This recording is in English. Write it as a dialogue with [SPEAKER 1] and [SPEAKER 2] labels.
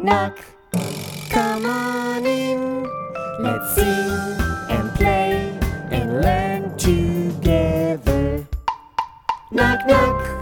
[SPEAKER 1] knock. Come on in, let's sing and play and learn together. Knock, knock.